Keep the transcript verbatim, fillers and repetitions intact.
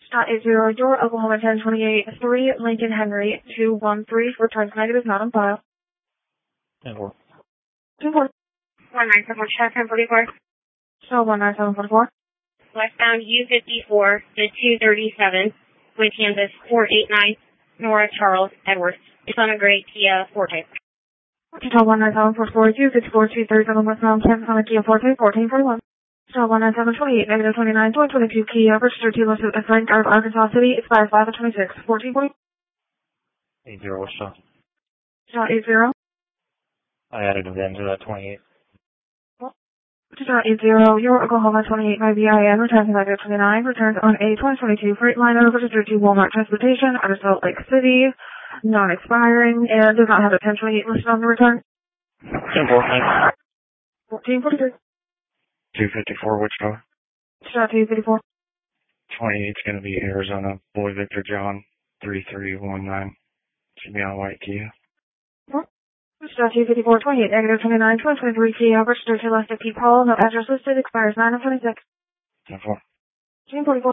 Scott eight zero, your Oklahoma ten twenty-eight, three Lincoln Henry, two one three, returns negative, not on file. ten four. ten four. one nine seven four, ten forty-four. So one nine seven four four. Westbound U fifty-four to two thirty-seven, with Kansas four eight nine, Nora Charles Edwards. It's on a gray Kia Forte. Hotel one nine seven four four, U fifty-four two thirty-seven, westbound ten on a Kia Forte, fourteen forty-one. Hotel one nine seven twenty-eight, negative twenty-nine, two twenty-two, Kia, registered to Los Angeles, Frank, out of Arkansas City, expires five twenty-six, fourteen forty. eight zero, what's up? Hotel eight zero. I added it into that twenty-eight. Hotel eight zero, your Oklahoma twenty-eight by V I N, returns negative twenty-nine, returns on a twenty twenty-two Freightliner, registered to Walmart Transportation, out of Salt Lake City, non-expiring, and does not have a ten twenty-eight listed on the return. ten four, thanks. fourteen forty-three. two fifty-four, Wichita. Hotel two fifty-four. twenty-eight's going to be Arizona, Boy Victor John, three three one nine. Should be on white Kia. Hotel two fifty-four, twenty-eight, negative twenty-nine, twenty twenty-three Kia, registered to Lester P. Paul, no address listed, expires nine of twenty-six. ten four. ten forty-four.